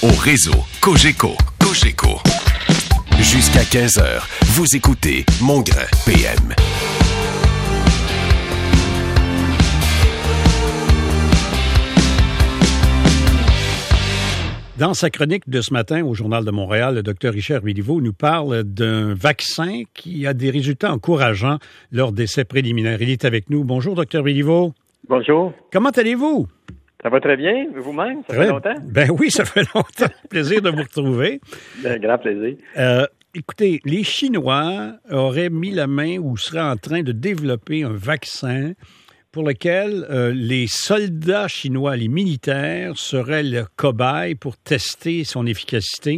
au réseau Cogeco. Cogeco. Jusqu'à 15h, vous écoutez Mongrain PM. Dans sa chronique de ce matin au Journal de Montréal, le Dr Richard Béliveau nous parle d'un vaccin qui a des résultats encourageants lors d'essais préliminaires. Il est avec nous. Bonjour, Dr Béliveau. Bonjour. Comment allez-vous? Ça va très bien, vous-même? Ça fait longtemps? Ben oui, ça fait longtemps. Plaisir de vous retrouver. Un grand plaisir. Écoutez, les Chinois auraient mis la main ou seraient en train de développer un vaccin pour lequel les soldats chinois, les militaires, seraient le cobaye pour tester son efficacité.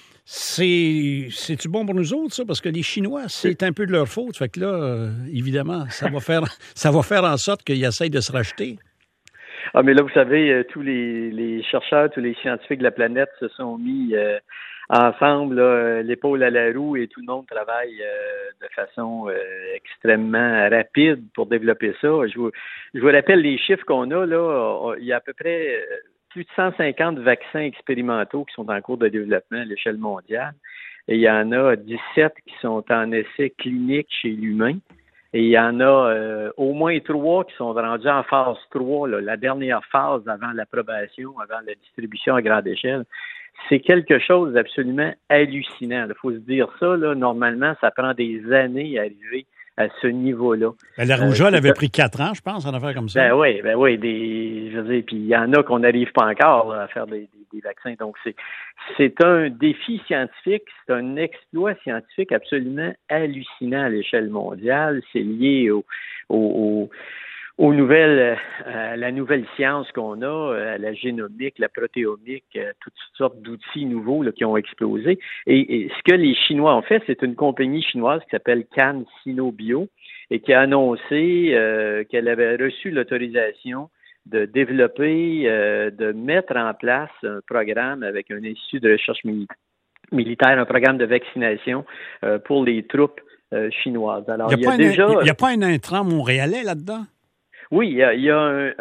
C'est-tu bon pour nous autres, ça? Parce que les Chinois, c'est un peu de leur faute. Fait que là, évidemment, ça va faire en sorte qu'ils essayent de se racheter. Ah, mais là, vous savez, tous les chercheurs, tous les scientifiques de la planète se sont mis ensemble, là, l'épaule à la roue, et tout le monde travaille de façon extrêmement rapide pour développer ça. Je vous rappelle les chiffres qu'on a, là. Il y a à peu près plus de 150 vaccins expérimentaux qui sont en cours de développement à l'échelle mondiale. Et il y en a 17 qui sont en essai clinique chez l'humain. Et il y en a au moins 3 qui sont rendus en phase 3, là, la dernière phase avant l'approbation, avant la distribution à grande échelle. C'est quelque chose d'absolument hallucinant. Il faut se dire ça, là, normalement, ça prend des années à arriver à ce niveau-là. La rougeole avait pris 4 ans, je pense, en affaire comme ça. Ben oui, je veux dire, puis il y en a qu'on n'arrive pas encore là, à faire des vaccins. Donc, c'est un défi scientifique, c'est un exploit scientifique absolument hallucinant à l'échelle mondiale. C'est lié aux nouvelles, à la nouvelle science qu'on a, à la génomique, la protéomique, toutes sortes d'outils nouveaux là, qui ont explosé. Et ce que les Chinois ont fait, c'est une compagnie chinoise qui s'appelle CanSino Bio et qui a annoncé qu'elle avait reçu l'autorisation de développer, de mettre en place un programme avec un institut de recherche militaire, un programme de vaccination pour les troupes chinoises. Alors, il n'y a pas un intrant montréalais là-dedans? Oui, il y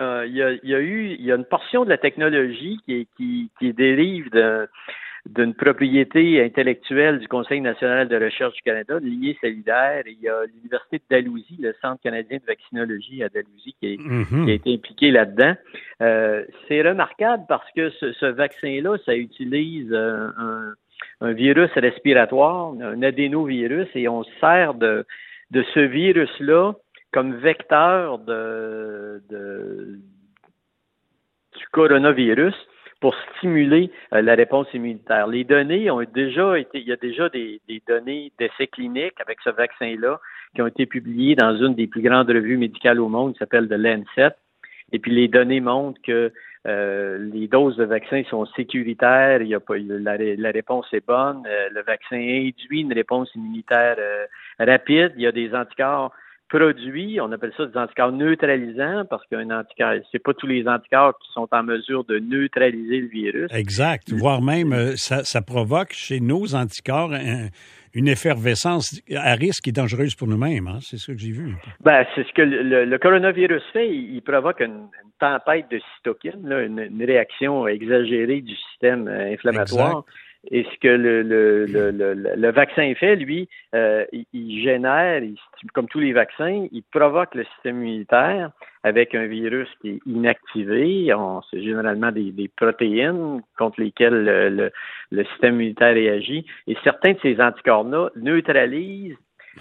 a une portion de la technologie qui dérive d'une propriété intellectuelle du Conseil national de recherche du Canada, liée solidaire. Il y a l'Université de Dalhousie, le Centre canadien de vaccinologie à Dalhousie, qui a été impliqué là-dedans. C'est remarquable parce que ce vaccin-là, ça utilise un virus respiratoire, un adénovirus, et on se sert de ce virus-là comme vecteur du coronavirus pour stimuler la réponse immunitaire. Les données ont déjà été, il y a déjà des données d'essais cliniques avec ce vaccin-là qui ont été publiées dans une des plus grandes revues médicales au monde qui s'appelle The Lancet. Et puis les données montrent que les doses de vaccin sont sécuritaires, la réponse est bonne, le vaccin induit une réponse immunitaire rapide, il y a des anticorps produits, on appelle ça des anticorps neutralisants parce qu'un anticorps, c'est pas tous les anticorps qui sont en mesure de neutraliser le virus. Exact, voire même ça provoque chez nos anticorps une effervescence à risque et dangereuse pour nous-mêmes, hein? C'est ça que j'ai vu. Ben, c'est ce que le coronavirus fait, il provoque une tempête de cytokines, là, une réaction exagérée du système inflammatoire. Exact. Et ce que le vaccin fait, lui, il génère, comme tous les vaccins, il provoque le système immunitaire avec un virus qui est inactivé. C'est généralement des protéines contre lesquelles le système immunitaire réagit. Et certains de ces anticorps-là neutralisent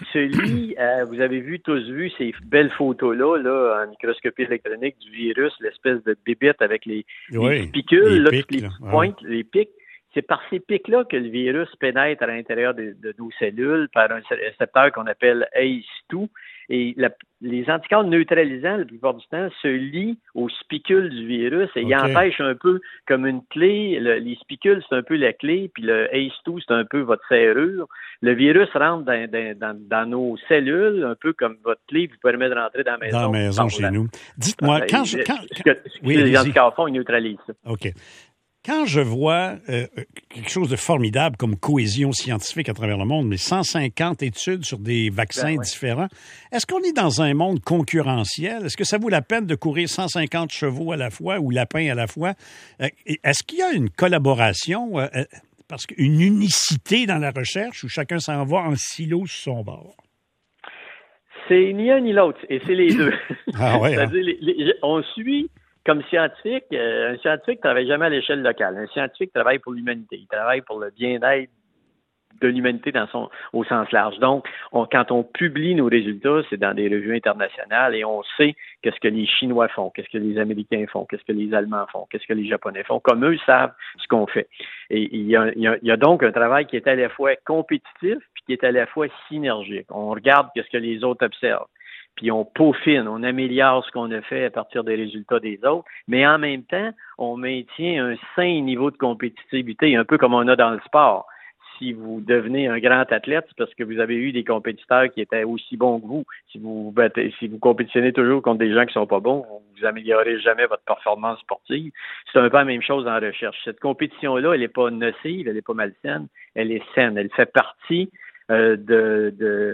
vous avez tous vu ces belles photos-là, en microscopie électronique du virus, l'espèce de bébite avec les spicules, les pics, les pointes, les pics. C'est par ces pics-là que le virus pénètre à l'intérieur de nos cellules par un récepteur qu'on appelle ACE2. Et les anticorps neutralisants, la plupart du temps, se lient aux spicules du virus et ils empêchent un peu comme une clé. Les spicules, c'est un peu la clé, puis le ACE2, c'est un peu votre serrure. Le virus rentre dans nos cellules, un peu comme votre clé vous permet de rentrer dans la maison. Dans la maison chez nous. Dites-moi, les anticorps font, ils neutralisent ça. OK. Quand je vois quelque chose de formidable comme cohésion scientifique à travers le monde, mais 150 études sur des vaccins différents, est-ce qu'on est dans un monde concurrentiel? Est-ce que ça vaut la peine de courir 150 chevaux à la fois ou lapins à la fois? Est-ce qu'il y a une collaboration, parce qu'une unicité dans la recherche où chacun s'en va en silo sur son bord? C'est ni un ni l'autre, et c'est les deux. Ah ouais, C'est-à-dire, on suit... Comme scientifique, un scientifique ne travaille jamais à l'échelle locale. Un scientifique travaille pour l'humanité. Il travaille pour le bien-être de l'humanité au sens large. Donc, quand on publie nos résultats, c'est dans des revues internationales et on sait qu'est-ce que les Chinois font, qu'est-ce que les Américains font, qu'est-ce que les Allemands font, qu'est-ce que les Japonais font, comme eux savent ce qu'on fait. Et il y a donc un travail qui est à la fois compétitif puis qui est à la fois synergique. On regarde qu'est-ce que les autres observent. Puis on peaufine, on améliore ce qu'on a fait à partir des résultats des autres, mais en même temps, on maintient un sain niveau de compétitivité, un peu comme on a dans le sport. Si vous devenez un grand athlète, c'est parce que vous avez eu des compétiteurs qui étaient aussi bons que vous. Si vous compétitionnez toujours contre des gens qui sont pas bons, vous améliorez jamais votre performance sportive. C'est un peu la même chose en recherche. Cette compétition-là, elle n'est pas nocive, elle n'est pas malsaine, elle est saine. Elle fait partie de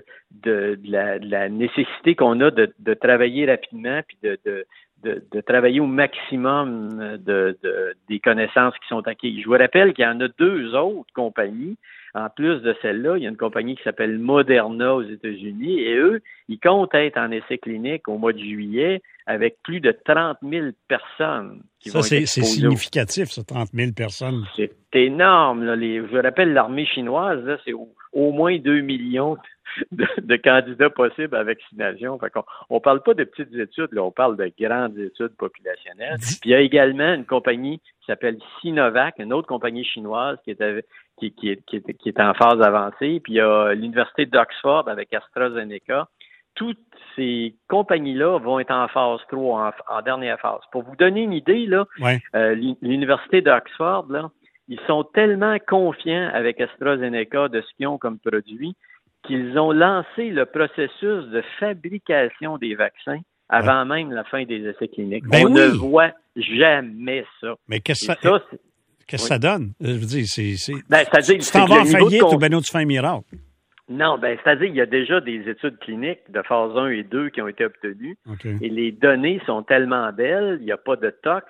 la nécessité qu'on a de travailler rapidement puis de travailler au maximum des connaissances qui sont acquises. Je vous rappelle qu'il y en a 2 autres compagnies. En plus de celle-là, il y a une compagnie qui s'appelle Moderna aux États-Unis et eux, ils comptent être en essai clinique au mois de juillet avec plus de 30 000 personnes qui vont être exposées. C'est significatif, ça, 30 000 personnes. C'est énorme. Là. Je rappelle, l'armée chinoise, là, c'est au moins 2 millions de candidats possibles à vaccination. Fait on parle pas de petites études, là, on parle de grandes études populationnelles. Puis il y a également une compagnie qui s'appelle Sinovac, une autre compagnie chinoise qui est en phase avancée. Puis il y a l'Université d'Oxford avec AstraZeneca. Toutes ces compagnies-là vont être en phase 3, en dernière phase. Pour vous donner une idée, là, l'Université d'Oxford, là, ils sont tellement confiants avec AstraZeneca de ce qu'ils ont comme produit qu'ils ont lancé le processus de fabrication des vaccins avant même la fin des essais cliniques. On ne voit jamais ça. Mais qu'est-ce que ça donne? Je veux dire, c'est-à-dire, tu t'en vas en faillite ou ben non, tu fais un miracle? Non, c'est-à-dire il y a déjà des études cliniques de phase 1 et 2 qui ont été obtenues. Okay. Et les données sont tellement belles, il n'y a pas de tox,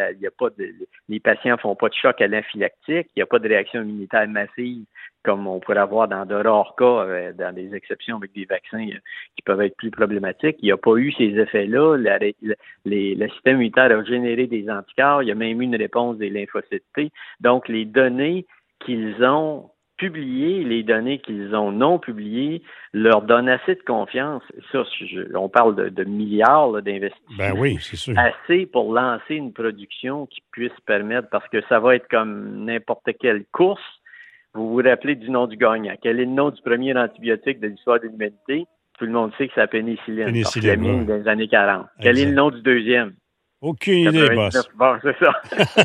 les patients font pas de choc anaphylactique, il n'y a pas de réaction immunitaire massive comme on pourrait avoir dans de rares cas, dans des exceptions avec des vaccins qui peuvent être plus problématiques. Il n'y a pas eu ces effets-là. Le système immunitaire a généré des anticorps. Il y a même eu une réponse des lymphocytes T. Donc, les données qu'ils ont publiées, les données qu'ils ont non publiées, leur donnent assez de confiance. Ça, on parle de milliards d'investissements. Ben oui, c'est sûr. Assez pour lancer une production qui puisse permettre, parce que ça va être comme n'importe quelle course. Vous vous rappelez du nom du gagnant. Quel est le nom du premier antibiotique de l'histoire de l'humanité? Tout le monde sait que c'est la pénicilline. Pénicilline dans les années 40. Exact. Quel est le nom du deuxième? Aucune idée, boss. Bon, c'est ça.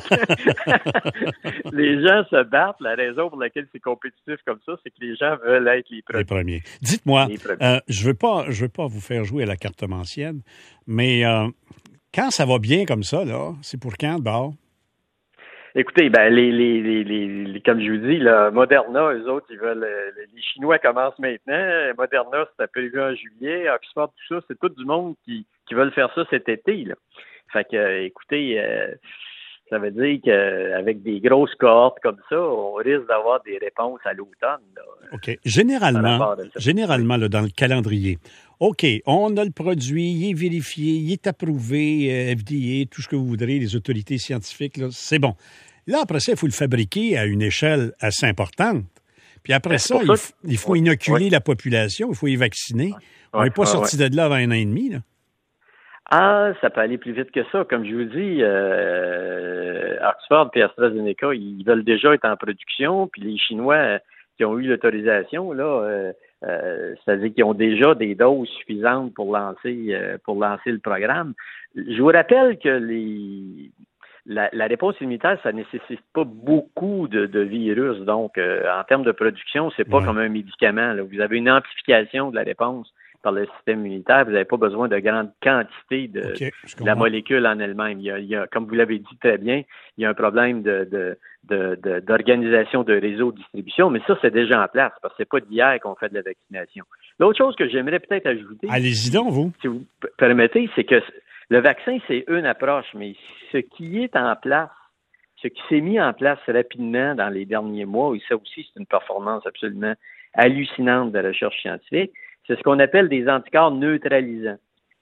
Les gens se battent. La raison pour laquelle c'est compétitif comme ça, c'est que les gens veulent être les premiers. Les premiers. Dites-moi, je veux pas vous faire jouer à la carte mancienne, mais quand ça va bien comme ça, là, c'est pour quand, d'abord? Écoutez, comme je vous dis, là, Moderna, eux autres, ils veulent. Les Chinois commencent maintenant. Moderna, c'est prévu en juillet. Oxford, tout ça, c'est tout du monde qui veulent faire ça cet été, là. Fait que, écoutez, ça veut dire qu'avec des grosses cohortes comme ça, on risque d'avoir des réponses à l'automne, là. OK. Généralement, là, dans le calendrier, OK, on a le produit, il est vérifié, il est approuvé, FDA, tout ce que vous voudrez, les autorités scientifiques, là, c'est bon. Là, après ça, il faut le fabriquer à une échelle assez importante. Puis après ça, il faut inoculer la population, il faut y vacciner. On n'est pas sorti de là avant 1 an et demi, là. Ah, ça peut aller plus vite que ça. Comme je vous dis, Oxford et AstraZeneca, ils veulent déjà être en production, puis les Chinois qui ont eu l'autorisation, là, c'est-à-dire qu'ils ont déjà des doses suffisantes pour lancer le programme. Je vous rappelle que la réponse immunitaire, ça nécessite pas beaucoup de virus. Donc, en termes de production, c'est pas comme un médicament, là. Vous avez une amplification de la réponse par le système immunitaire. Vous n'avez pas besoin de grande quantité de la molécule en elle-même. Il y a, comme vous l'avez dit très bien, il y a un problème d'organisation de réseau de distribution, mais ça, c'est déjà en place, parce que c'est pas d'hier qu'on fait de la vaccination. L'autre chose que j'aimerais peut-être ajouter... Allez-y donc, vous. Si vous permettez, c'est que le vaccin, c'est une approche, mais ce qui est en place, ce qui s'est mis en place rapidement dans les derniers mois, et ça aussi, c'est une performance absolument hallucinante de la recherche scientifique, c'est ce qu'on appelle des anticorps neutralisants.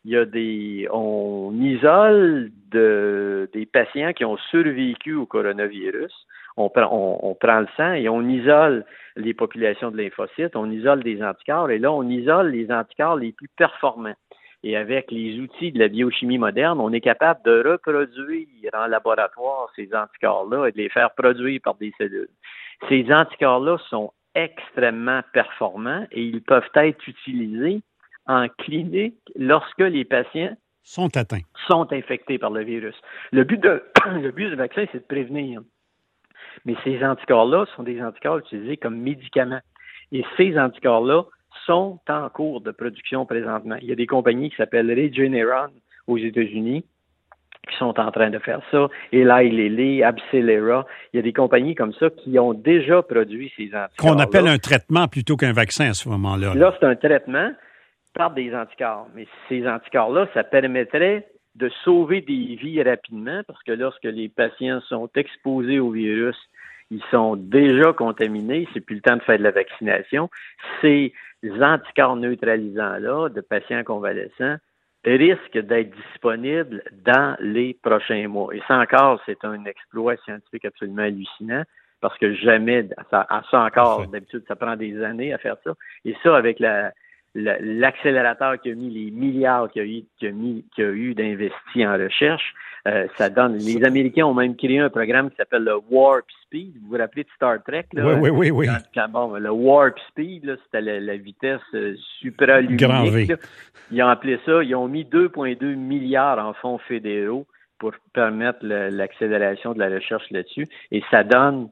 On isole des patients qui ont survécu au coronavirus. On prend le sang et on isole les populations de lymphocytes, on isole des anticorps, et là, on isole les anticorps les plus performants. Et avec les outils de la biochimie moderne, on est capable de reproduire en laboratoire ces anticorps-là et de les faire produire par des cellules. Ces anticorps-là sont extrêmement performants et ils peuvent être utilisés en clinique lorsque les patients sont infectés par le virus. Le but du vaccin, c'est de prévenir. Mais ces anticorps-là sont des anticorps utilisés comme médicaments. Et ces anticorps-là sont en cours de production présentement. Il y a des compagnies qui s'appellent Regeneron aux États-Unis qui sont en train de faire ça. Eli Lilly, Abcelera, il y a des compagnies comme ça qui ont déjà produit ces anticorps. Qu'on appelle un traitement plutôt qu'un vaccin à ce moment-là. Là, c'est un traitement par des anticorps. Mais ces anticorps-là, ça permettrait de sauver des vies rapidement parce que lorsque les patients sont exposés au virus, ils sont déjà contaminés, c'est plus le temps de faire de la vaccination. Ces anticorps neutralisants-là de patients convalescents risquent d'être disponibles dans les prochains mois. Et ça encore, c'est un exploit scientifique absolument hallucinant parce que jamais, ça encore, d'habitude, ça prend des années à faire ça. Et ça, avec l'accélérateur qui a mis les milliards qu'il y a eu d'investis en recherche, ça donne. Les Américains ont même créé un programme qui s'appelle le Warp Speed. Vous vous rappelez de Star Trek? Là? Oui. Le Warp Speed, là, c'était la vitesse supraluminique. Grand V. Là. Ils ont appelé ça, ils ont mis 2,2 milliards en fonds fédéraux pour permettre l'accélération de la recherche là-dessus. Et ça donne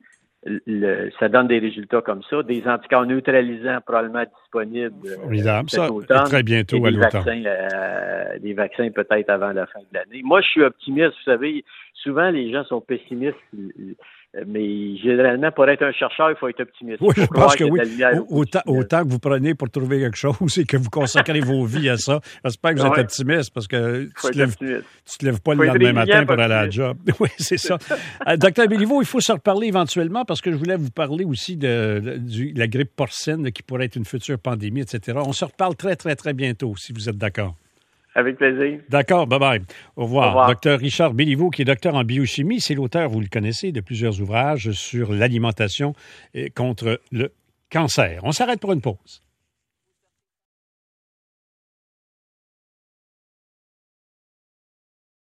des résultats comme ça, des anticorps neutralisants probablement disponibles cet automne. Très bientôt à l'automne. Des vaccins peut-être avant la fin de l'année. Moi, je suis optimiste. Vous savez, souvent les gens sont pessimistes, mais généralement, pour être un chercheur, il faut être optimiste. Oui, je pense que oui. Autant que vous prenez pour trouver quelque chose et que vous consacrez vos vies à ça, j'espère que vous êtes optimiste parce que tu te lèves pas le lendemain matin pour aller à la job. Oui, c'est ça. Docteur Béliveau, il faut se reparler éventuellement parce que je voulais vous parler aussi de la grippe porcine qui pourrait être une future pandémie, etc. On se reparle très, très, très bientôt, si vous êtes d'accord. Avec plaisir. D'accord, bye-bye. Au revoir. Docteur Richard Béliveau, qui est docteur en biochimie, c'est l'auteur, vous le connaissez, de plusieurs ouvrages sur l'alimentation contre le cancer. On s'arrête pour une pause.